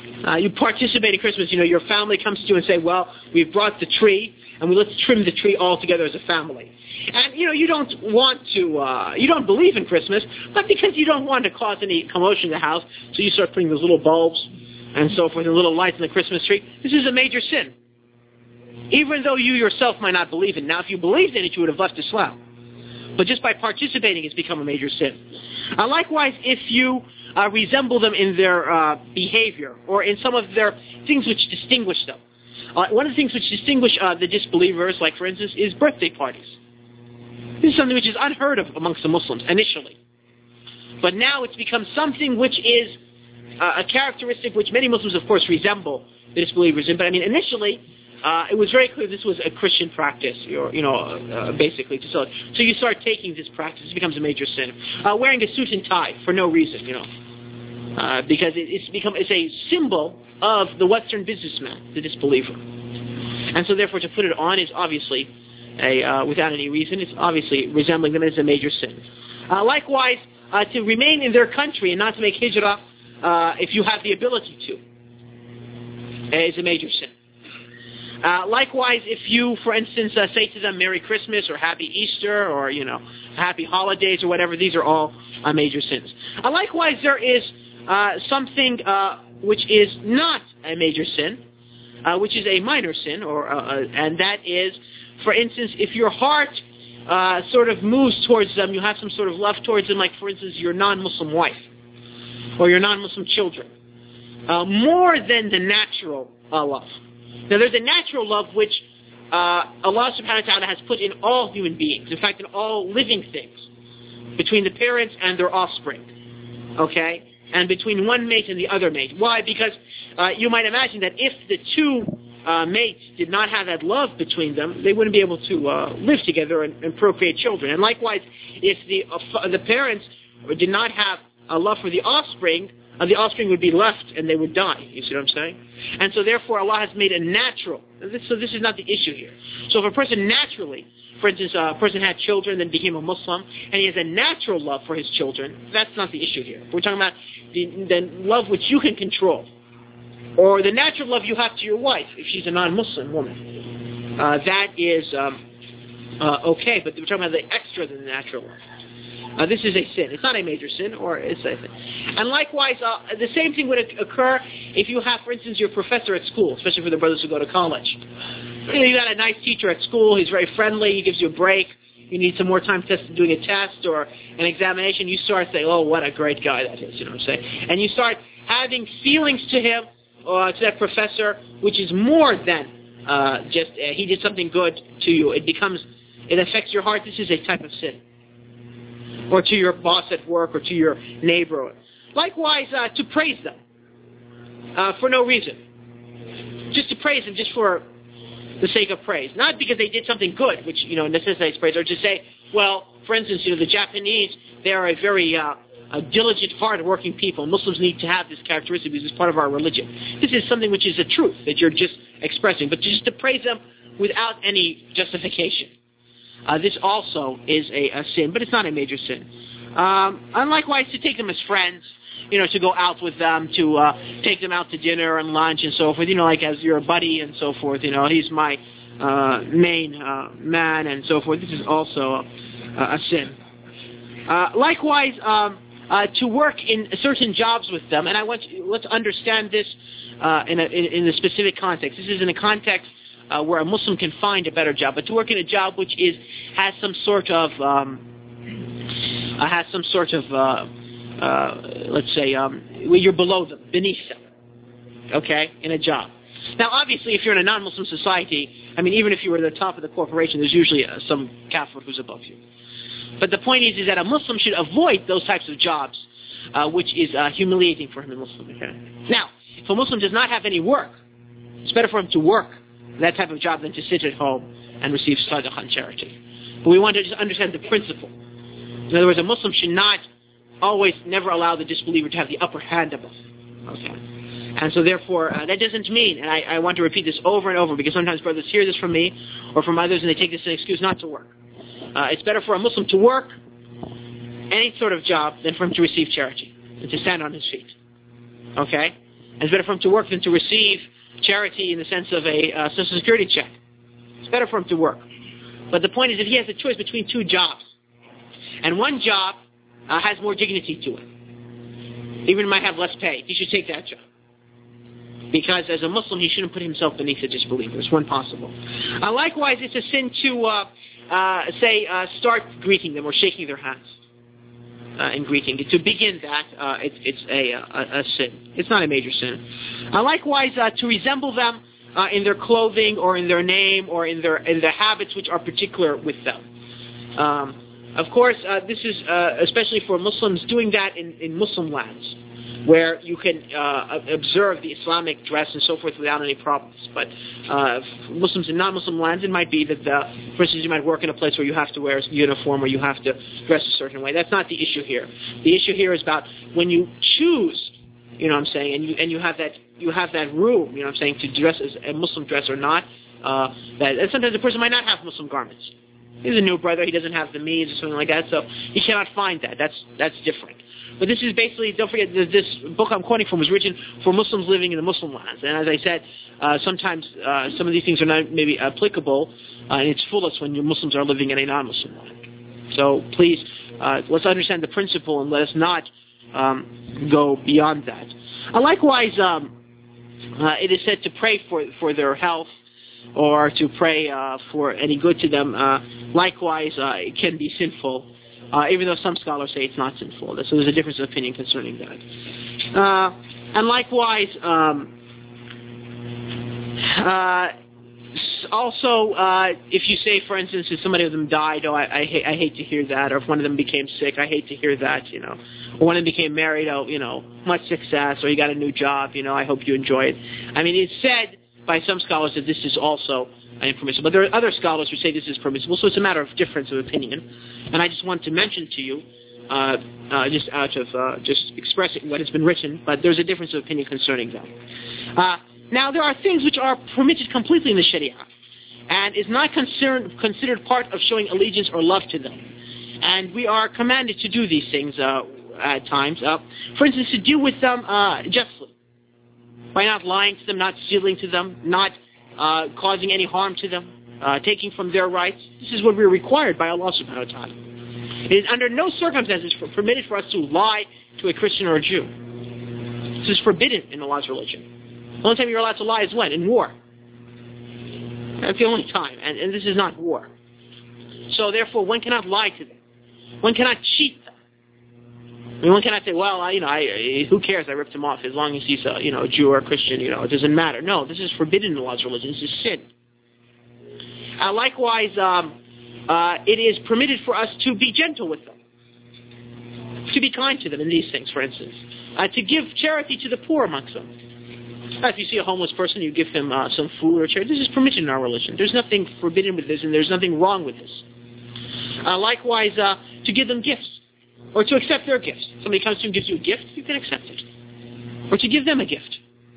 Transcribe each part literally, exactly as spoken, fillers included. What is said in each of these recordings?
Uh, you participate in Christmas. You know, your family comes to you and say, well, we've brought the tree, and we let's trim the tree all together as a family. And, you know, you don't want to, uh, you don't believe in Christmas, but because you don't want to cause any commotion in the house, so you start putting those little bulbs and so forth, and little lights in the Christmas tree. This is a major sin. Even though you yourself might not believe in it. Now, if you believed in it, you would have left Islam. But just by participating, it's become a major sin. Uh, likewise, if you uh, resemble them in their uh, behavior or in some of their things which distinguish them. Uh, one of the things which distinguish uh, the disbelievers, like for instance, is birthday parties. This is something which is unheard of amongst the Muslims initially. But now it's become something which is uh, a characteristic which many Muslims, of course, resemble the disbelievers in. But I mean, initially, uh, it was very clear this was a Christian practice, or, you know, uh, basically. So, so you start taking this practice, it becomes a major sin. Uh, wearing a suit and tie for no reason, you know, uh, because it, it's become it's a symbol of the Western businessman, the disbeliever. And so therefore to put it on is obviously, a, uh, without any reason, it's obviously resembling them as a major sin. Uh, likewise, uh, to remain in their country and not to make hijrah uh, if you have the ability to is a major sin. Uh, likewise, if you, for instance, uh, say to them Merry Christmas or Happy Easter or, you know, Happy Holidays or whatever, these are all uh, major sins. Uh, likewise, there is uh, something uh, which is not a major sin, uh, which is a minor sin, or uh, uh, and that is, for instance, if your heart uh, sort of moves towards them, you have some sort of love towards them, like, for instance, your non-Muslim wife or your non-Muslim children, uh, more than the natural uh, love. Now, there's a natural love which uh, Allah subhanahu wa ta'ala has put in all human beings, in fact, in all living things, between the parents and their offspring, okay, and between one mate and the other mate. Why? Because uh, you might imagine that if the two uh, mates did not have that love between them, they wouldn't be able to uh, live together and, and procreate children. And likewise, if the uh, the parents did not have a love for the offspring, Uh, the offspring would be left and they would die. You see what I'm saying? And so therefore Allah has made a natural. This, so this is not the issue here. So if a person naturally, for instance, uh, a person had children then became a Muslim and he has a natural love for his children, that's not the issue here. We're talking about the, the love which you can control. Or the natural love you have to your wife if she's a non-Muslim woman. Uh, that is um, uh, okay, but we're talking about the extra than the natural love. Uh, this is a sin. It's not a major sin, or it's a sin. And likewise, uh, the same thing would occur if you have, for instance, your professor at school, especially for the brothers who go to college. You know, you got a nice teacher at school. He's very friendly. He gives you a break. You need some more time test, doing a test or an examination. You start saying, oh, what a great guy that is, you know what I'm saying? And you start having feelings to him, uh, to that professor, which is more than uh, just uh, he did something good to you. It becomes, it affects your heart. This is a type of sin. Or to your boss at work, or to your neighbor. Likewise, uh, to praise them uh, for no reason. Just to praise them just for the sake of praise. Not because they did something good, which, you know, necessitates praise, or to say, well, for instance, you know, the Japanese, they are a very uh, a diligent, hard-working people. Muslims need to have this characteristic because it's part of our religion. This is something which is a truth that you're just expressing, but just to praise them without any justification. Uh, this also is a, a sin, but it's not a major sin. Um, and likewise, to take them as friends, you know, to go out with them, to uh, take them out to dinner and lunch and so forth, you know, like as your buddy and so forth, you know, he's my uh, main uh, man and so forth. This is also a, a sin. Uh, likewise, um, uh, to work in certain jobs with them, and I want you, let's understand this uh, in, a, in, in a specific context. This is in a context Uh, where a Muslim can find a better job, but to work in a job which is has some sort of um, uh, has some sort of uh, uh, let's say um, where you're below them, beneath them, okay, in a job. Now, obviously, if you're in a non-Muslim society, I mean, even if you were at the top of the corporation, there's usually uh, some kafir who's above you. But the point is, is that a Muslim should avoid those types of jobs, uh, which is uh, humiliating for him, a Muslim. Okay? Now, if a Muslim does not have any work, it's better for him to work that type of job than to sit at home and receive sadaqah and charity. But we want to just understand the principle. In other words, a Muslim should not always never allow the disbeliever to have the upper hand above. Okay. And so therefore, uh, that doesn't mean, and I, I want to repeat this over and over because sometimes brothers hear this from me or from others and they take this as an excuse not to work. Uh, it's better for a Muslim to work any sort of job than for him to receive charity and to stand on his feet. Okay? And it's better for him to work than to receive charity in the sense of a uh, social security check. It's better for him to work. But the point is that he has a choice between two jobs. And one job uh, has more dignity to it. Even might have less pay. He should take that job. Because as a Muslim, he shouldn't put himself beneath a disbeliever. It's one possible. Uh, likewise, it's a sin to, uh, uh, say, uh, start greeting them or shaking their hands uh, in greeting. To begin that, uh, it, it's a, a, a sin. It's not a major sin. Uh, likewise, uh, to resemble them uh, in their clothing or in their name or in their in their habits which are particular with them. Um, of course, uh, this is uh, especially for Muslims doing that in, in Muslim lands, where you can uh, observe the Islamic dress and so forth without any problems. But uh, Muslims in non-Muslim lands, it might be that, uh, for instance, you might work in a place where you have to wear a uniform or you have to dress a certain way. That's not the issue here. The issue here is about when you choose, you know what I'm saying, and you and you have that you have that room, you know what I'm saying, to dress as a Muslim dress or not. Uh, that and sometimes a person might not have Muslim garments. He's a new brother, he doesn't have the means or something like that, so he cannot find that. That's that's different. But this is basically, don't forget, this book I'm quoting from was written for Muslims living in the Muslim lands. And as I said, uh, sometimes uh, some of these things are not maybe applicable uh, in its fullest when you Muslims are living in a non-Muslim land. So please, uh, let's understand the principle and let us not um, go beyond that. Uh, likewise, um, uh, it is said to pray for, for their health or to pray uh, for any good to them. Uh, likewise, uh, it can be sinful. Uh, even though some scholars say it's not sinful. So there's a difference of opinion concerning that. Uh, and likewise, um, uh, also, uh, if you say, for instance, if somebody of them died, oh, I, I, hate, I hate to hear that, or if one of them became sick, I hate to hear that, you know. Or one of them became married, oh, you know, much success, or you got a new job, you know, I hope you enjoy it. I mean, it's said by some scholars that this is also impermissible. But there are other scholars who say this is permissible, so it's a matter of difference of opinion. And I just want to mention to you, uh, uh, just out of uh, just expressing what has been written, but there's a difference of opinion concerning that. Uh, now, there are things which are permitted completely in the Sharia, and is not considered, considered part of showing allegiance or love to them. And we are commanded to do these things uh, at times. Uh, for instance, to deal with them uh, justly, by not lying to them, not stealing to them, not Uh, causing any harm to them, uh, taking from their rights. This is what we're required by Allah subhanahu wa ta'ala. It is under no circumstances for, permitted for us to lie to a Christian or a Jew. This is forbidden in Allah's religion. The only time you're allowed to lie is when? In war. That's the only time. And, and this is not war. So therefore, one cannot lie to them. One cannot cheat them. I mean, one cannot say, well, I, you know, I, I, who cares? I ripped him off as long as he's a, you know, a Jew or a Christian. You know, it doesn't matter. No, this is forbidden in Allah's religion. This is sin. Uh, likewise, um, uh, it is permitted for us to be gentle with them, to be kind to them in these things, for instance, uh, to give charity to the poor amongst them. Uh, if you see a homeless person, you give him uh, some food or charity. This is permitted in our religion. There's nothing forbidden with this, and there's nothing wrong with this. Uh, likewise, uh, to give them gifts. Or to accept their gifts. Somebody comes to you and gives you a gift, you can accept it. Or to give them a gift.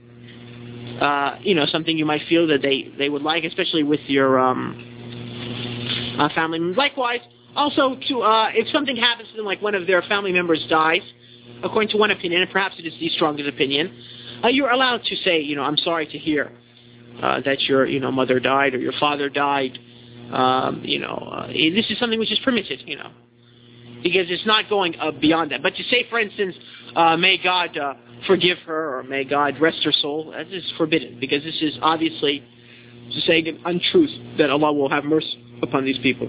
Uh, you know, something you might feel that they, they would like, especially with your um, uh, family members. Likewise, also, to uh, if something happens to them, like one of their family members dies, according to one opinion, and perhaps it is the strongest opinion, uh, you're allowed to say, you know, I'm sorry to hear uh, that your, you know, mother died or your father died. Um, you know, uh, this is something which is permitted, you know. Because it's not going uh, beyond that. But to say, for instance, uh, may God uh, forgive her or may God rest her soul, that is forbidden. Because this is obviously saying an untruth that Allah will have mercy upon these people.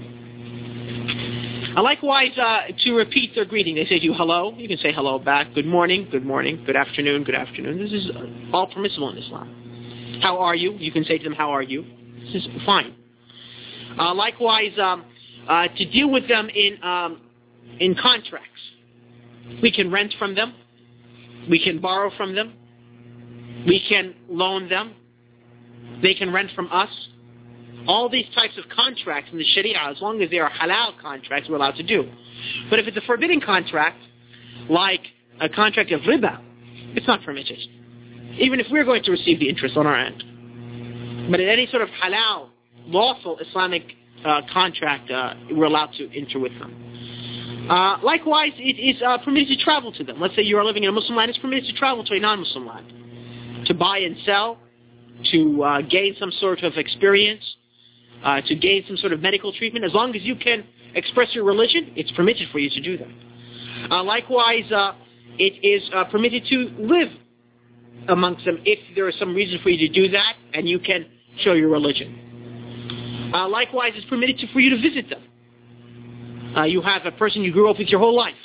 Uh, likewise, uh, to repeat their greeting. They say to you, hello. You can say hello back. Good morning, good morning. Good afternoon, good afternoon. This is all permissible in Islam. How are you? You can say to them, how are you? This is fine. Uh, likewise, um, uh, to deal with them in... Um, in contracts. We can rent from them. We can borrow from them. We can loan them. They can rent from us. All these types of contracts in the Sharia, as long as they are halal contracts, we're allowed to do. But if it's a forbidden contract, like a contract of riba, it's not permitted. Even if we're going to receive the interest on our end. But in any sort of halal, lawful Islamic uh, contract, uh, we're allowed to enter with them. Uh, likewise, it is uh, permitted to travel to them. Let's say you are living in a Muslim land, it's permitted to travel to a non-Muslim land. to buy and sell, to uh, gain some sort of experience, uh, to gain some sort of medical treatment. As long as you can express your religion, it's permitted for you to do that. Uh, likewise, uh, it is uh, permitted to live amongst them if there is some reason for you to do that and you can show your religion. Uh, likewise, it's permitted to, for you to visit them. Uh, you have a person you grew up with your whole life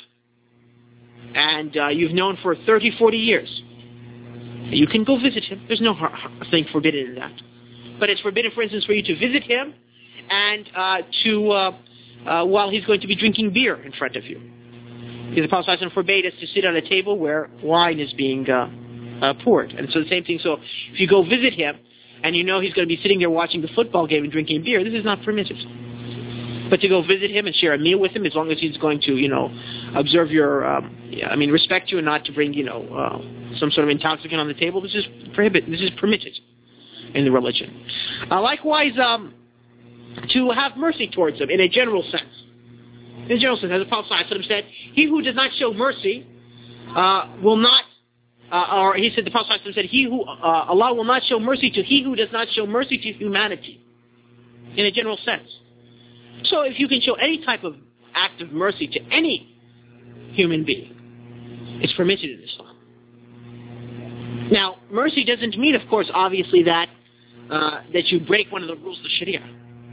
and uh, you've known for thirty, forty years. You can go visit him. There's no thing forbidden in that. But it's forbidden, for instance, for you to visit him and uh, to, uh, uh, while he's going to be drinking beer in front of you. Because the Prophet ﷺ forbade us to sit on a table where wine is being uh, uh, poured. And so the same thing, so if you go visit him and you know he's going to be sitting there watching the football game and drinking beer, this is not permitted. But to go visit him and share a meal with him, as long as he's going to, you know, observe your, um, yeah, I mean, respect you and not to bring, you know, uh, some sort of intoxicant on the table, this is prohibited. This is permitted in the religion. Uh, likewise, um, to have mercy towards them in a general sense. In a general sense, as the Prophet ﷺ said, he who does not show mercy uh, will not, uh, or he said, the Prophet ﷺ said, he who, uh, Allah will not show mercy to he who does not show mercy to humanity. In a general sense. So if you can show any type of act of mercy to any human being, it's permitted in Islam. Now, mercy doesn't mean, of course, obviously, that uh, that you break one of the rules of the Sharia.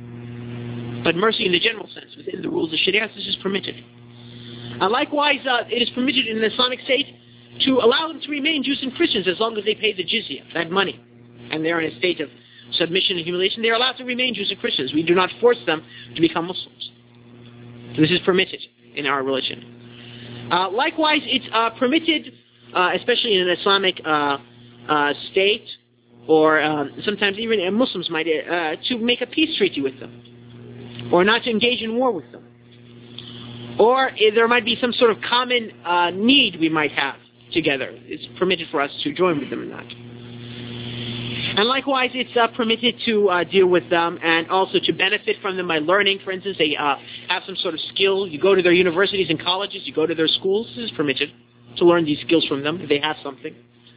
But mercy in the general sense, within the rules of Sharia, this is permitted. Uh, likewise, uh, it is permitted in the Islamic State to allow them to remain Jews and Christians as long as they pay the jizya, that money, and they're in a state of submission and humiliation. They are allowed to remain Jews and Christians. We do not force them to become Muslims. So this is permitted in our religion. Uh, likewise, it's uh, permitted, uh, especially in an Islamic uh, uh, state, or um, sometimes even uh, Muslims might, uh, to make a peace treaty with them, or not to engage in war with them. Or uh, there might be some sort of common uh, need we might have together. It's permitted for us to join with them in that. And likewise, it's uh, permitted to uh, deal with them and also to benefit from them by learning. For instance, they uh, have some sort of skill. You go to their universities and colleges, you go to their schools. This is permitted to learn these skills from them if they have something.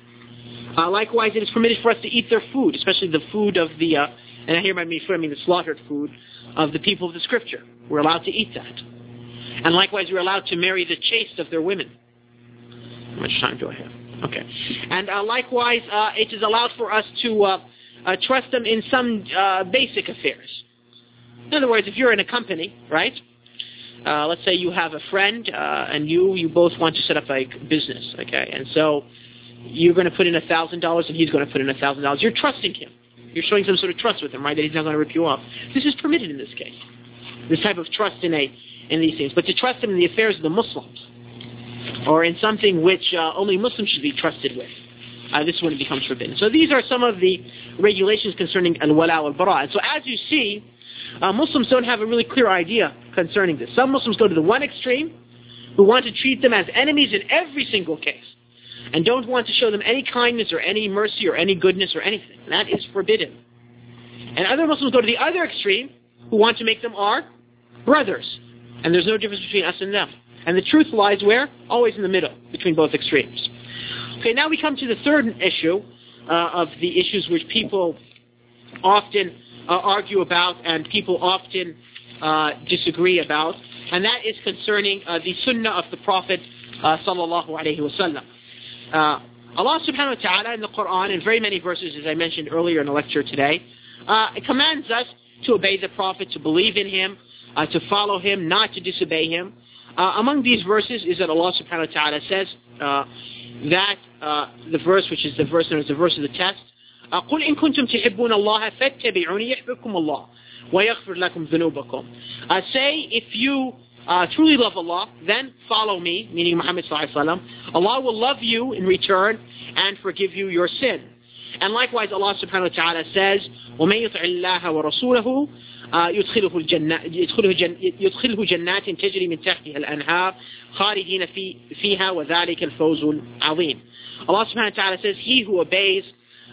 Uh, likewise, it is permitted for us to eat their food, especially the food of the, uh, and I hear by me, I mean the slaughtered food of the people of the Scripture. We're allowed to eat that. And likewise, we're allowed to marry the chaste of their women. How much time do I have? Okay. And uh, likewise, uh, it is allowed for us to uh, uh, trust them in some uh, basic affairs. In other words, if you're in a company, right, uh, let's say you have a friend uh, and you, you both want to set up a business, okay, and so you're going to put in one thousand dollars and he's going to put in one thousand dollars. You're trusting him. You're showing some sort of trust with him, right, that he's not going to rip you off. This is permitted in this case, this type of trust in, a, in these things. But to trust him in the affairs of the Muslims, or in something which uh, only Muslims should be trusted with, uh, this is when it becomes forbidden. So these are some of the regulations concerning al-wala wal-bara. And so as you see, uh, Muslims don't have a really clear idea concerning this. Some Muslims go to the one extreme, who want to treat them as enemies in every single case, and don't want to show them any kindness or any mercy or any goodness or anything. And that is forbidden. And other Muslims go to the other extreme, who want to make them our brothers. And there's no difference between us and them. And the truth lies where? Always in the middle, between both extremes. Okay, now we come to the third issue uh, of the issues which people often uh, argue about and people often uh, disagree about, and that is concerning uh, the sunnah of the Prophet uh, sallallahu alaihi wasallam. Uh, Allah subhanahu wa ta'ala in the Quran, in very many verses, as I mentioned earlier in the lecture today, uh, it commands us to obey the Prophet, to believe in him, uh, to follow him, not to disobey him. Uh, among these verses is that Allah subhanahu wa ta'ala says uh, that uh, the verse, which is the verse known as the verse of the test, قُلْ إِن كُنْتُمْ تِحِبُّونَ اللَّهَ فَاتَّبِعُونِ يَحْبِبْكُمُ اللَّهُ وَيَغْفِرْ لَكُمْ ذُنُوبَكُمْ. Uh, say, if you uh, truly love Allah, then follow me, meaning Muhammad sallallahu alaihi wasallam. Allah will love you in return and forgive you your sin. And likewise, Allah subhanahu wa ta'ala says, وَمَن يُطِعِ اللَّهَ وَرَسُولَهُ يدخله الجنة يدخله جن يدخله جنات تجري من تحتها الأنهار خالدين في فيها وذلك الفوز العظيم. Allah subhanahu wa ta'ala says, he who obeys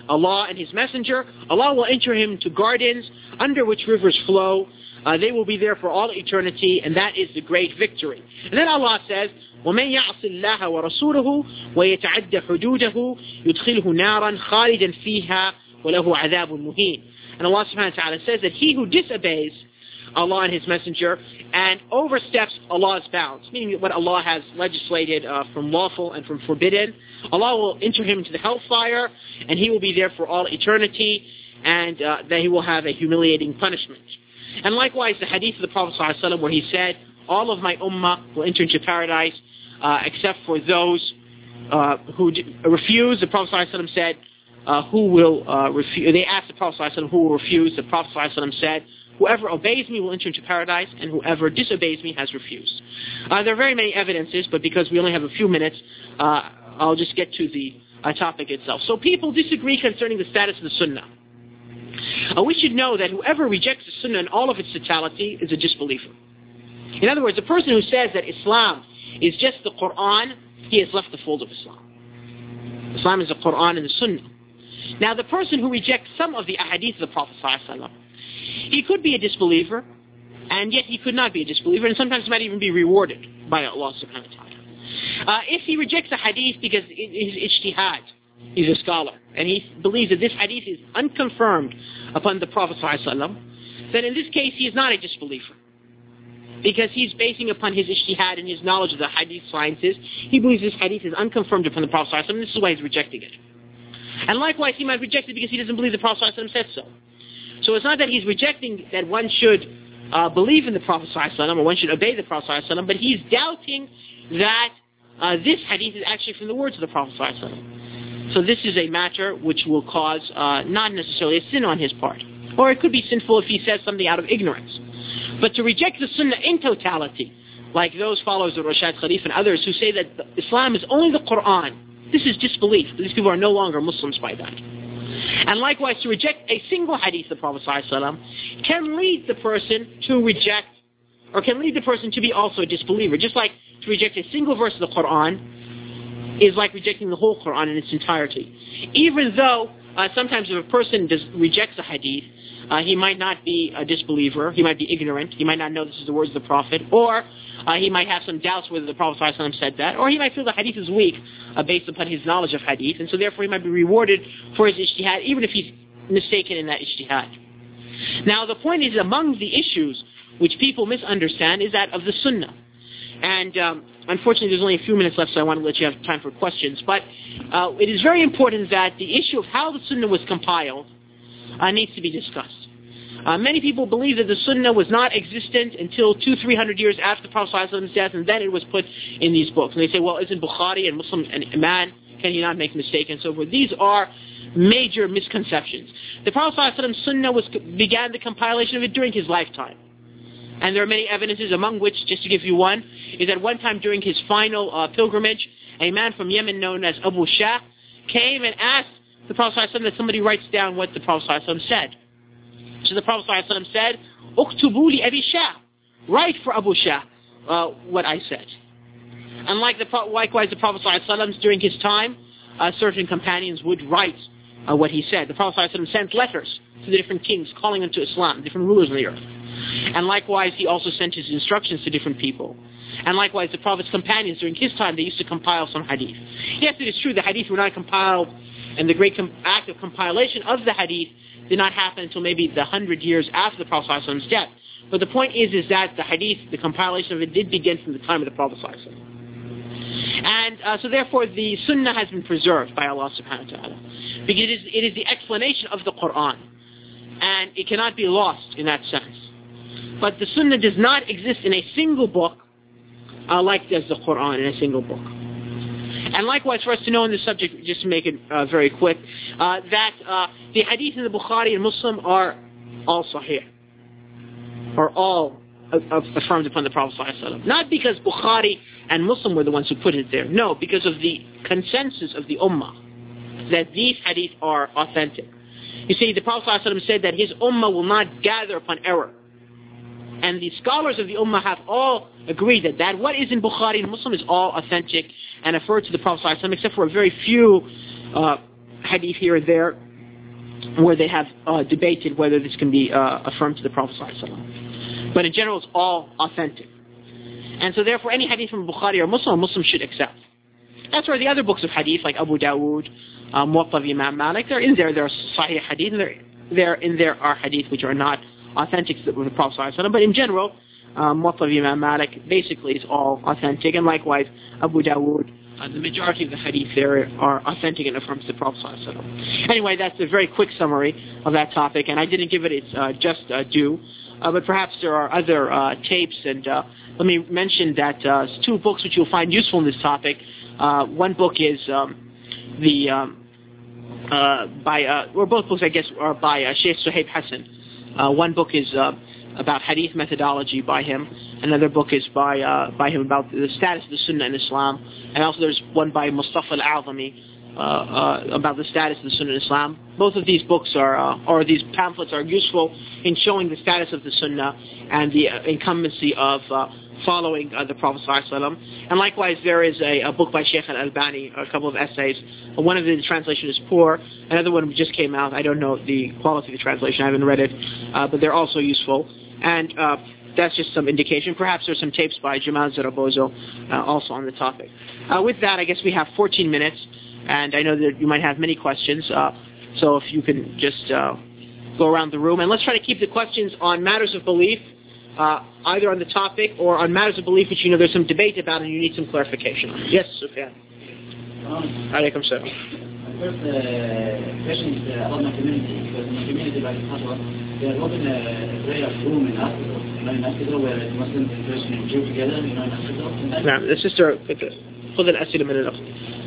Allah and His Messenger, Allah will enter him to gardens under which rivers flow. Uh, they will be there for all eternity, and that is the great victory. And then Allah says, وَمَنْ يَعْصِ اللَّهَ وَرَسُولَهُ وَيَتَعَدَّ حُدُودَهُ يُدْخِلْهُ نَارًا خَالِدًا فِيهَا وَلَهُ عَذَابٌ مُهِينٌ. And Allah subhanahu wa ta'ala says that he who disobeys Allah and His Messenger and oversteps Allah's bounds, meaning what Allah has legislated uh, from lawful and from forbidden, Allah will enter him into the hellfire, and he will be there for all eternity, and uh, that he will have a humiliating punishment. And likewise, the hadith of the Prophet ﷺ where he said, all of my ummah will enter into paradise uh, except for those uh, who d- refuse. The Prophet ﷺ said, uh, who will uh, refuse? They asked the Prophet ﷺ who will refuse. The Prophet ﷺ said, whoever obeys me will enter into paradise, and whoever disobeys me has refused. Uh, there are very many evidences, but because we only have a few minutes, uh, I'll just get to the uh, topic itself. So people disagree concerning the status of the Sunnah. Uh, we should know that whoever rejects the Sunnah in all of its totality is a disbeliever. In other words, the person who says that Islam is just the Quran, he has left the fold of Islam. Islam is the Quran and the Sunnah. Now, the person who rejects some of the ahadith of the Prophet ﷺ, he could be a disbeliever, and yet he could not be a disbeliever, and sometimes he might even be rewarded by Allah subhanahu wa ta'ala. Uh, if he rejects a hadith because it is ijtihad, he's a scholar, and he believes that this hadith is unconfirmed upon the Prophet ﷺ, then in this case he is not a disbeliever. Because he's basing upon his ijtihad and his knowledge of the hadith sciences, he believes this hadith is unconfirmed upon the Prophet ﷺ, and this is why he's rejecting it. And likewise, he might reject it because he doesn't believe the Prophet ﷺ said so. So it's not that he's rejecting that one should uh, believe in the Prophet ﷺ or one should obey the Prophet ﷺ, but he's doubting that uh, this hadith is actually from the words of the Prophet ﷺ. So this is a matter which will cause uh, not necessarily a sin on his part. Or it could be sinful if he says something out of ignorance. But to reject the Sunnah in totality, like those followers of Rashad Khalif and others who say that Islam is only the Quran, this is disbelief. These people are no longer Muslims by that. And likewise, to reject a single hadith of the Prophet ﷺ can lead the person to reject, or can lead the person to be also a disbeliever. Just like to reject a single verse of the Quran is like rejecting the whole Quran in its entirety. Even though uh, sometimes if a person does, rejects a hadith, uh, he might not be a disbeliever, he might be ignorant, he might not know this is the words of the Prophet, or uh, he might have some doubts whether the Prophet ﷺ said that, or he might feel the hadith is weak uh, based upon his knowledge of hadith, and so therefore he might be rewarded for his ijtihad, even if he's mistaken in that ijtihad. Now the point is, among the issues which people misunderstand is that of the Sunnah. And um, unfortunately there's only a few minutes left, so I want to let you have time for questions. But uh, it is very important that the issue of how the Sunnah was compiled uh, needs to be discussed. Uh, many people believe that the Sunnah was not existent until two, three hundred years after the Prophet ﷺ's death, and then it was put in these books. And they say, well, isn't Bukhari and Muslim and Iman, can he not make mistakes and so forth? These are major misconceptions. The Prophet ﷺ's Sunnah was, began the compilation of it during his lifetime. And there are many evidences, among which, just to give you one, is that one time during his final uh, pilgrimage, a man from Yemen known as Abu Shah came and asked the Prophet ﷺ that somebody writes down what the Prophet ﷺ said. So the Prophet ﷺ said, "Uktubu li Abi Shah," write for Abu Shah uh, what I said. And like the, likewise, the Prophet ﷺ during his time, uh, certain companions would write uh, what he said. The Prophet ﷺ sent letters to the different kings calling them to Islam, different rulers on the earth. And likewise, he also sent his instructions to different people. And likewise, the Prophet's companions during his time, they used to compile some hadith. Yes, it is true the hadith were not compiled, and the great com- act of compilation of the hadith did not happen until maybe the hundred years after the Prophet ﷺ's death. But the point is, is that the hadith, the compilation of it, did begin from the time of the Prophet ﷺ. And uh, so therefore, the Sunnah has been preserved by Allah subhanahu wa ta'ala. Because it is, it is the explanation of the Quran. And it cannot be lost in that sense. But the Sunnah does not exist in a single book uh, like does the Quran in a single book. And likewise, for us to know on this subject, just to make it uh, very quick, uh, that uh, the hadith in the Bukhari and Muslim are all sahih, are all uh, affirmed upon the Prophet ﷺ. Not because Bukhari and Muslim were the ones who put it there. No, because of the consensus of the Ummah, that these hadith are authentic. You see, the Prophet ﷺ said that his Ummah will not gather upon error. And the scholars of the Ummah have all agreed that, that what is in Bukhari and Muslim is all authentic and referred to the Prophet ﷺ, except for a very few uh, hadith here and there, where they have uh, debated whether this can be uh, affirmed to the Prophet ﷺ. But in general, it's all authentic. And so therefore, any hadith from Bukhari or Muslim, a Muslim should accept. That's where the other books of hadith, like Abu Dawood, uh, Muwatta of Imam Malik, they're in there. There are Sahih hadith, and there, there in there are hadith which are not authentic to the Prophet ﷺ. But in general, um, Muwatta of Imam Malik basically is all authentic. And likewise, Abu Dawood, uh, the majority of the hadith there are authentic and affirms the Prophet ﷺ. Anyway, that's a very quick summary of that topic, and I didn't give it its uh, just uh, due. Uh, but perhaps there are other uh, tapes, and uh, let me mention that uh, two books which you'll find useful in this topic. Uh, one book is um, the um, uh, by uh, or both books I guess are by uh, Sheikh Suhaib Hassan. Uh, one book is uh, about hadith methodology by him. Another book is by uh, by him about the status of the Sunnah in Islam, and also there's one by Mustafa Al-Azami uh, uh, about the status of the Sunnah in Islam. Both of these books are uh, or these pamphlets are useful in showing the status of the Sunnah and the uh, incumbency of uh, following uh, the Prophet ﷺ. And likewise, there is a, a book by Sheikh Al-Albani, a couple of essays. One of the, the translation is poor. Another one just came out. I don't know the quality of the translation. I haven't read it. Uh, but they're also useful. And uh, that's just some indication. Perhaps there's some tapes by Jamal Zarabozo uh, also on the topic. Uh, with that, I guess we have fourteen minutes. And I know that you might have many questions. Uh, so if you can just uh, go around the room. And let's try to keep the questions on matters of belief. Uh, either on the topic or on matters of belief which you know there's some debate about and you need some clarification on. Yes, Sufyan. Um, Alaykum salam. My first uh, question is uh, about my community, because in my community, like Fatwa, they are holding a prayer room in hospital, you know, in hospital where Muslims and Christians and Jews together, you know, in hospital. Now, the sister, خذ الأسئلة من الأخ.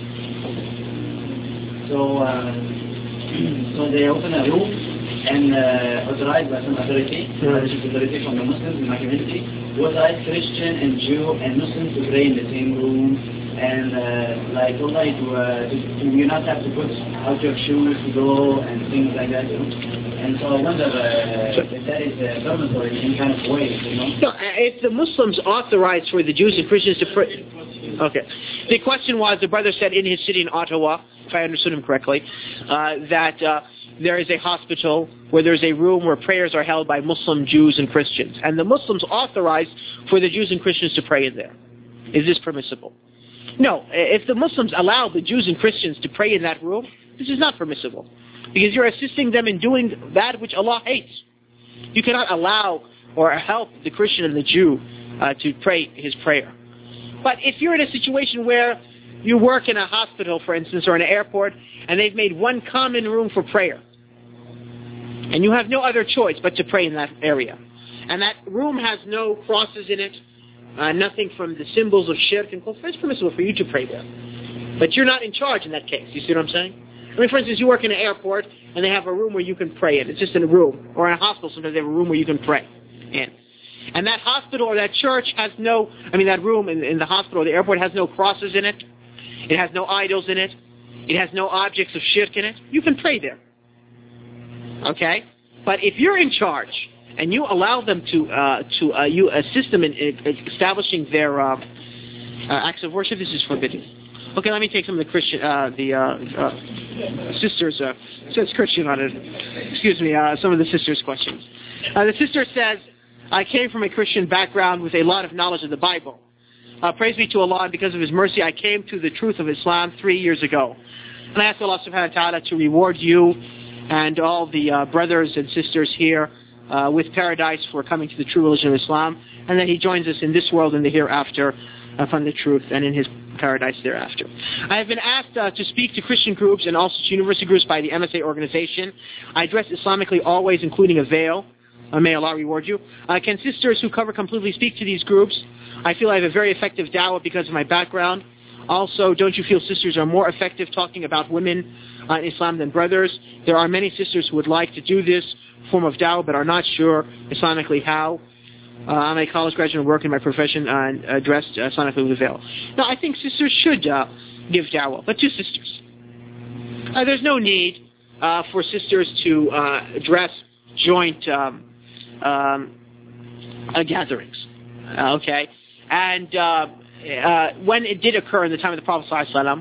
So, uh, so they open a room and uh, authorized by some authority, mm-hmm. which is authority from the Muslims in my community, to authorize Christian and Jew and Muslims to pray in the same room, and uh, like Allah to, uh, to, to you not have to put out your shoes to go and things like that. You know? And so I wonder uh, if that is uh, permissible in any kind of way. You know? No, if the Muslims authorize for the Jews and Christians to pray. Okay. The question was, the brother said in his city in Ottawa, if I understood him correctly, uh, that uh, there is a hospital where there's a room where prayers are held by Muslim Jews and Christians. And the Muslims authorize for the Jews and Christians to pray in there. Is this permissible? No. If the Muslims allow the Jews and Christians to pray in that room, this is not permissible. Because you're assisting them in doing that which Allah hates. You cannot allow or help the Christian and the Jew uh, to pray his prayer. But if you're in a situation where you work in a hospital, for instance, or in an airport, and they've made one common room for prayer, and you have no other choice but to pray in that area, and that room has no crosses in it, uh, nothing from the symbols of shirk and kufr, it's permissible for you to pray there. But you're not in charge in that case. You see what I'm saying? I mean, for instance, you work in an airport, and they have a room where you can pray in. It's just in a room. Or in a hospital, sometimes they have a room where you can pray in. And that hospital or that church has no, I mean that room in, in the hospital or the airport has no crosses in it. It has no idols in it. It has no objects of shirk in it. You can pray there. Okay? But if you're in charge and you allow them to, uh, to uh, you assist them in, in establishing their uh, uh, acts of worship, this is forbidden. Okay, let me take some of the Christian, uh, the uh, uh, sisters, uh, says Christian on it. Excuse me, uh, some of the sisters' questions. Uh, the sister says, I came from a Christian background with a lot of knowledge of the Bible. Uh, praise be to Allah, and because of His mercy, I came to the truth of Islam three years ago. And I ask Allah subhanahu wa ta'ala to reward you and all the uh, brothers and sisters here uh, with paradise for coming to the true religion of Islam, and that He joins us in this world and the hereafter uh, from the truth and in His paradise thereafter. I have been asked uh, to speak to Christian groups and also to university groups by the M S A organization. I dress Islamically always, including a veil. Uh, may Allah reward you. Uh, can sisters who cover completely speak to these groups? I feel I have a very effective da'wah because of my background. Also, don't you feel sisters are more effective talking about women uh, in Islam than brothers? There are many sisters who would like to do this form of da'wah but are not sure Islamically how. Uh, I'm a college graduate and work in my profession and uh, dressed uh, Islamically with a veil. Now, I think sisters should uh, give da'wah, but to sisters. Uh, there's no need uh, for sisters to uh, dress joint um, um, uh, gatherings. Uh, okay? And uh, uh, when it did occur in the time of the Prophet ﷺ,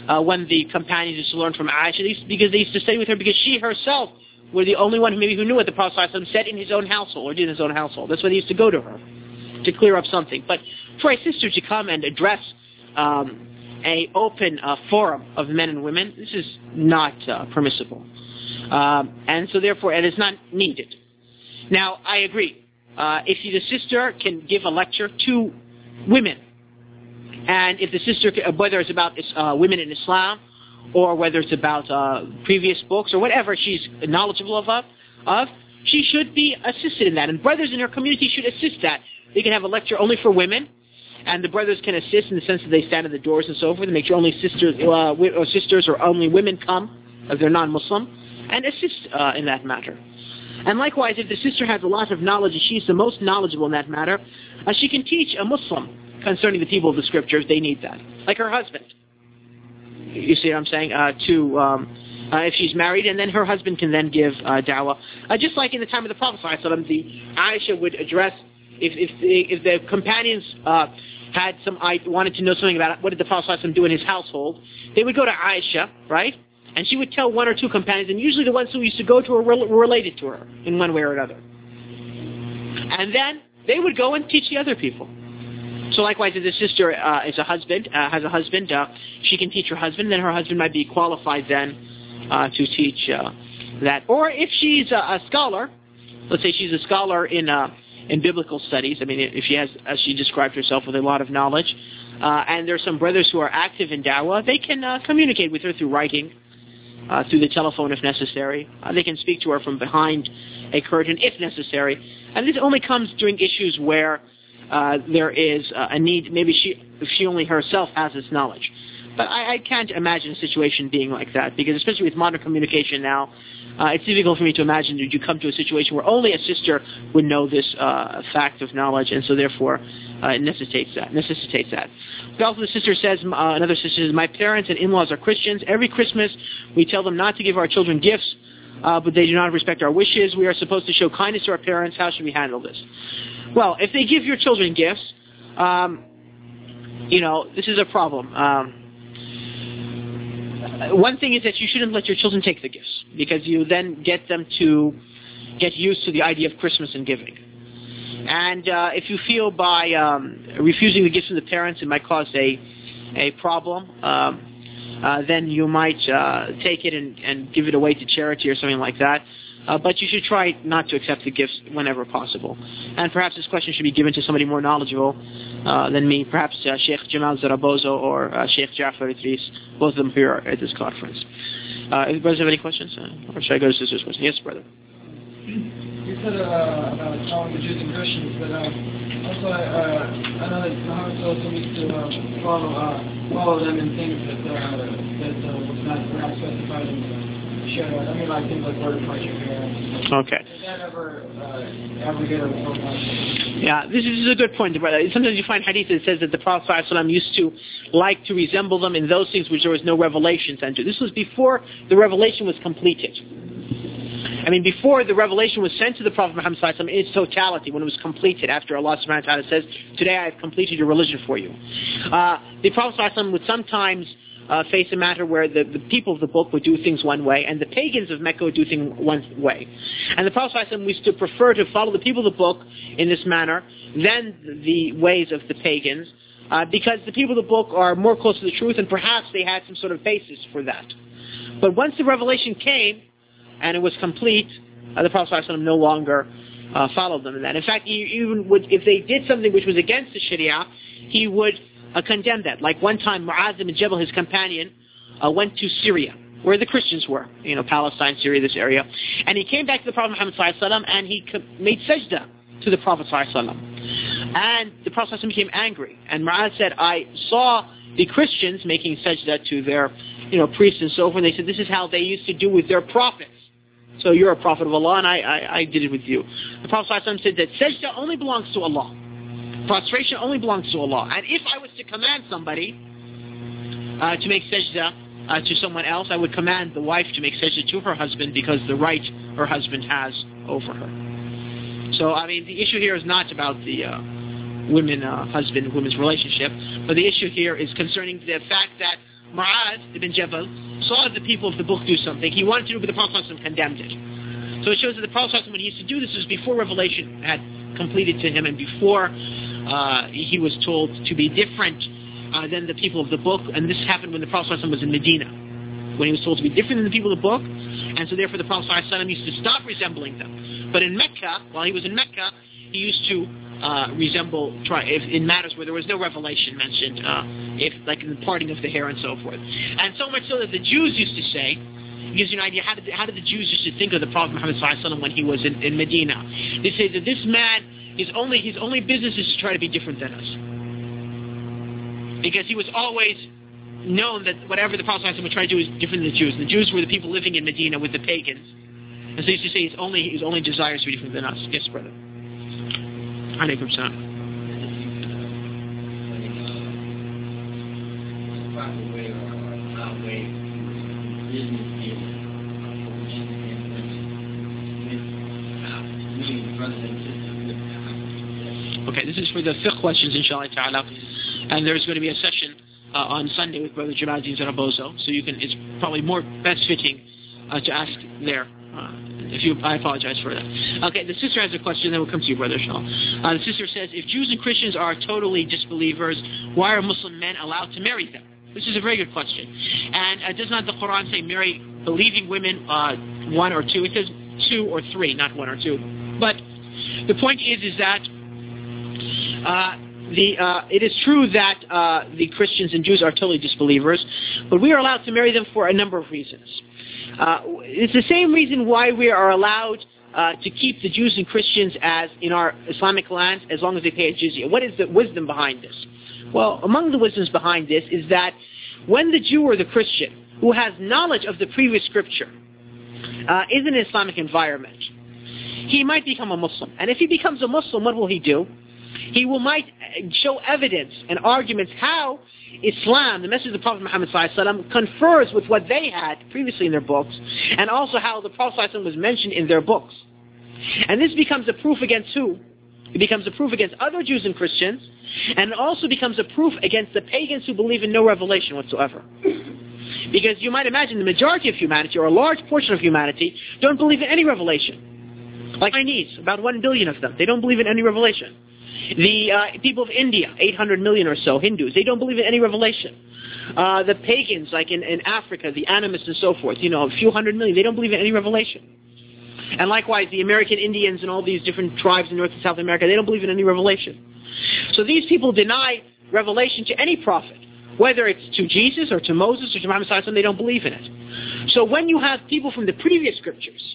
uh, when the companions used to learn from Aisha, because they used to study with her, because she herself were the only one who maybe who knew what the Prophet ﷺ said in his own household, or did in his own household. That's why they used to go to her to clear up something. But for a sister to come and address um, a open uh, forum of men and women, this is not uh, permissible. Um, and so therefore, it is not needed. Now, I agree. Uh, if the sister can give a lecture to women, and if the sister, whether it's about uh, women in Islam, or whether it's about uh, previous books, or whatever she's knowledgeable of, of, she should be assisted in that. And brothers in her community should assist that. They can have a lecture only for women, and the brothers can assist in the sense that they stand at the doors and so forth, and make sure only sisters, uh, or sisters or only women come, if they're non-Muslim, and assist uh, in that matter. And likewise, if the sister has a lot of knowledge, and she's the most knowledgeable in that matter, uh, she can teach a Muslim concerning the people of the scriptures. They need that. Like her husband. You see what I'm saying? Uh, to um, uh, if she's married, and then her husband can then give uh, dawah. Uh, just like in the time of the Prophet ﷺ, the Aisha would address, if if the, if the companions uh, had some, I wanted to know something about what did the Prophet ﷺ do in his household, they would go to Aisha, right? And she would tell one or two companions, and usually the ones who used to go to her were related to her in one way or another. And then they would go and teach the other people. So likewise, if the sister uh, is a husband, uh, has a husband, uh, she can teach her husband, then her husband might be qualified then uh, to teach uh, that. Or if she's a, a scholar, let's say she's a scholar in uh, in biblical studies, I mean, if she has, as she described herself, with a lot of knowledge, uh, and there are some brothers who are active in dawah, they can uh, communicate with her through writing, uh, through the telephone if necessary. Uh, they can speak to her from behind a curtain if necessary. And this only comes during issues where Uh, there is uh, a need, maybe she, if she only herself has this knowledge. But I, I can't imagine a situation being like that, because especially with modern communication now, uh, it's difficult for me to imagine that you come to a situation where only a sister would know this uh, fact of knowledge, and so therefore uh, it necessitates that. necessitates that. But also the sister says, uh, another sister says, my parents and in-laws are Christians. Every Christmas we tell them not to give our children gifts, uh, but they do not respect our wishes. We are supposed to show kindness to our parents. How should we handle this? Well, if they give your children gifts, um, you know, this is a problem. Um, one thing is that you shouldn't let your children take the gifts, because you then get them to get used to the idea of Christmas and giving. And uh, if you feel by um, refusing the gifts from the parents it might cause a a problem, um, uh, then you might uh, take it and, and give it away to charity or something like that. Uh, but you should try not to accept the gifts whenever possible. And perhaps this question should be given to somebody more knowledgeable uh, than me, perhaps uh, Sheikh Jamal Zarabozo or uh, Sheikh Jafar Idris, both of them here at this conference. Uh, if brothers have any questions? Uh, or should I go to sister's question? Yes, brother. You said uh, about calling the Jews and Christians, but uh, also uh, I know that Muhammad also needs to uh, follow, uh, follow them in things that, uh, that uh, was not perhaps specified in the Sure. I mean, like things like word parchment. Okay. Did that ever, uh, ever get a report? Yeah, this is a good point, brother. Sometimes you find hadith that says that the Prophet ﷺ used to like to resemble them in those things which there was no revelation sent to. This was before the revelation was completed. I mean, before the revelation was sent to the Prophet Muhammad ﷺ in its totality, when it was completed, after Allah subhanahu wa ta'ala says, today I have completed your religion for you. Uh, the Prophet ﷺ would sometimes Uh, face a matter where the, the people of the book would do things one way, and the pagans of Mecca would do things one way. And the Prophet ﷺ used to prefer to follow the people of the book in this manner than the ways of the pagans, uh, because the people of the book are more close to the truth, and perhaps they had some sort of basis for that. But once the revelation came, and it was complete, uh, the Prophet ﷺ no longer uh, followed them in that. In fact, he even would, if they did something which was against the Sharia, he would Uh, condemned that. Like one time, Mu'adh ibn Jabal, his companion, uh, went to Syria, where the Christians were, you know, Palestine, Syria, this area, and he came back to the Prophet Muhammad sallallahu alaihi wasallam, and he made sajda to the Prophet sallallahu alaihi wasallam. And the Prophet sallallahu alaihi wasallam became angry, and Mu'adh said, I saw the Christians making sajda to their, you know, priests and so forth, and they said, this is how they used to do with their prophets. So you're a prophet of Allah, and I, I, I did it with you. The Prophet sallallahu alaihi wasallam said that sajda only belongs to Allah. Prostration only belongs to Allah. And if I was to command somebody uh, to make sajda uh, to someone else, I would command the wife to make sajda to her husband, because the right her husband has over her. So, I mean, the issue here is not about the uh, women, uh, husband, women's relationship, but the issue here is concerning the fact that Mu'adh ibn Jabal saw the people of the book do something. He wanted to do it, but the Prophet condemned it. So it shows that the Prophet, when he used to do this, was before revelation had completed to him and before uh, he was told to be different uh, than the people of the book. And this happened when the Prophet was in Medina, when he was told to be different than the people of the book. And so therefore the Prophet used to stop resembling them. But in Mecca, while he was in Mecca, he used to uh, resemble, try, if, in matters where there was no revelation mentioned, uh, if like in the parting of the hair and so forth. And so much so that the Jews used to say, it gives you an idea, how did, how did the Jews used to think of the Prophet Muhammad when he was in, in Medina? They say that this man, his only, his only business is to try to be different than us. Because he was always known that whatever the Prophet would try to do is different than the Jews. And the Jews were the people living in Medina with the pagans. And so he used to say his only, his only desire is to be different than us. Yes, brother. Alaikum salam. Okay, this is for the fiqh questions, inshallah ta'ala. And there's going to be a session uh, on Sunday with Brother Jamaldeen Zarabozo. So you can, it's probably more best fitting uh, to ask there. Uh, if you, I apologize for that. Okay, the sister has a question, then we'll come to you, Brother Shah. Uh, the sister says, if Jews and Christians are totally disbelievers, why are Muslim men allowed to marry them? This is a very good question. And uh, does not the Quran say marry believing women uh, one or two? It says two or three, not one or two. But the point is, is that uh, the uh, it is true that uh, the Christians and Jews are totally disbelievers, but we are allowed to marry them for a number of reasons. Uh, it's the same reason why we are allowed uh, to keep the Jews and Christians as in our Islamic lands as long as they pay a jizya. What is the wisdom behind this? Well, among the wisdoms behind this is that when the Jew or the Christian who has knowledge of the previous scripture uh, is in an Islamic environment, he might become a Muslim. And if he becomes a Muslim, what will he do? He will might show evidence and arguments how Islam, the message of the Prophet Muhammad confers with what they had previously in their books, and also how the Prophet was mentioned in their books. And this becomes a proof against who? It becomes a proof against other Jews and Christians, and it also becomes a proof against the pagans who believe in no revelation whatsoever. Because you might imagine the majority of humanity, or a large portion of humanity, don't believe in any revelation. Like Chinese, about one billion of them, they don't believe in any revelation. The uh, people of India, eight hundred million or so, Hindus, they don't believe in any revelation. Uh, the pagans, like in, in Africa, the animists and so forth, you know, a few hundred million, they don't believe in any revelation. And likewise, the American Indians and all these different tribes in North and South America, they don't believe in any revelation. So these people deny revelation to any prophet, whether it's to Jesus or to Moses or to Muhammad sallallahu alaihi wasallam, they don't believe in it. So when you have people from the previous scriptures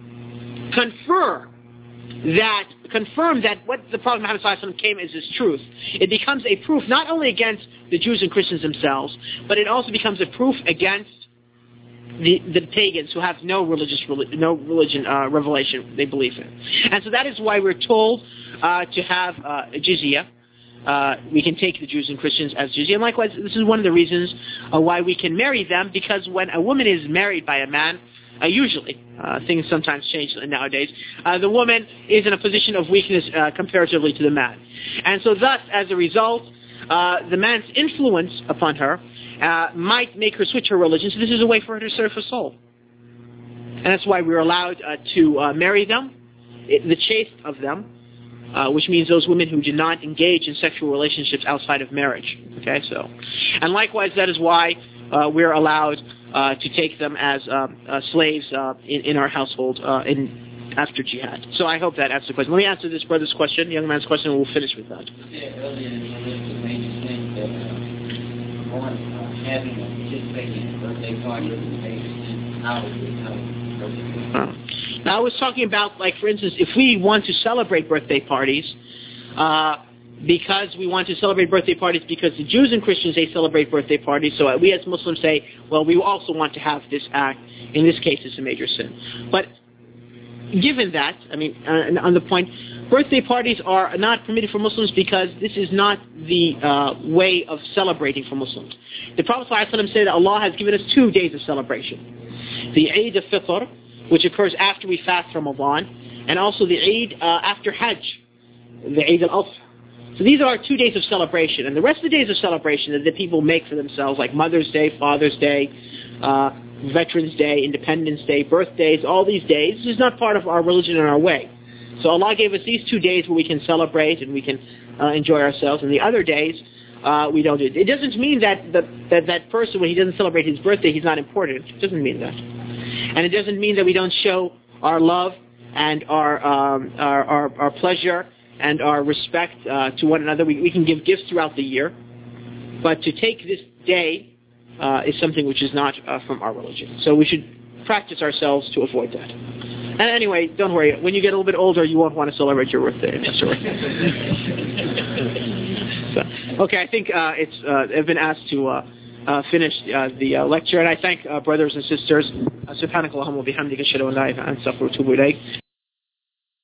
confer that, confirm that what the Prophet Muhammad sallallahu alaihi wasallam came as is truth, it becomes a proof not only against the Jews and Christians themselves, but it also becomes a proof against the, the pagans who have no religious, no religion uh, revelation they believe in. And so that is why we're told uh, to have uh, a jizya. Uh, we can take the Jews and Christians as jizya. And likewise, this is one of the reasons uh, why we can marry them, because when a woman is married by a man, Uh, usually, uh, things sometimes change nowadays, uh, the woman is in a position of weakness uh, comparatively to the man. And so thus, as a result, uh, the man's influence upon her uh, might make her switch her religion, so this is a way for her to serve her soul. And that's why we're allowed uh, to uh, marry them, it, the chaste of them, uh, which means those women who do not engage in sexual relationships outside of marriage. Okay, so, and likewise, that is why uh, we're allowed Uh, to take them as uh, uh, slaves uh, in, in our household uh, in, after jihad. So I hope that answers the question. Let me answer this brother's question, young man's question, and we'll finish with that. Yeah, earlier in the list of major things that uh, on uh, having a participating in birthday party with the patient, how is it, how is it? Uh, now I was talking about, like, for instance, if we want to celebrate birthday parties, uh, because we want to celebrate birthday parties because the Jews and Christians, they celebrate birthday parties. So we as Muslims say, well, we also want to have this act. In this case, it's a major sin. But given that, I mean, uh, on the point, birthday parties are not permitted for Muslims because this is not the uh, way of celebrating for Muslims. The Prophet ﷺ said that Allah has given us two days of celebration. The Eid al-Fitr, which occurs after we fast Ramadan, and also the Eid uh, after Hajj, the Eid al-Adha. So these are our two days of celebration. And the rest of the days of celebration that the people make for themselves, like Mother's Day, Father's Day, uh, Veterans Day, Independence Day, birthdays, all these days, this is not part of our religion and our way. So Allah gave us these two days where we can celebrate and we can uh, enjoy ourselves, and the other days uh, we don't do it. It doesn't mean that, the, that that person, when he doesn't celebrate his birthday, he's not important. It doesn't mean that. And it doesn't mean that we don't show our love and our um, our, our, our pleasure and our respect uh, to one another. We, we can give gifts throughout the year, but to take this day uh, is something which is not uh, from our religion. So we should practice ourselves to avoid that. And anyway, don't worry. When you get a little bit older, you won't want to celebrate your birthday. That's all right. So, okay, I think uh, it's. Uh, I've been asked to uh, uh, finish uh, the uh, lecture, and I thank uh, brothers and sisters. Subhanakallahumma wa bihamdika ashhadu an la ilaha illa anta astaghfiruka wa atubu ilayk.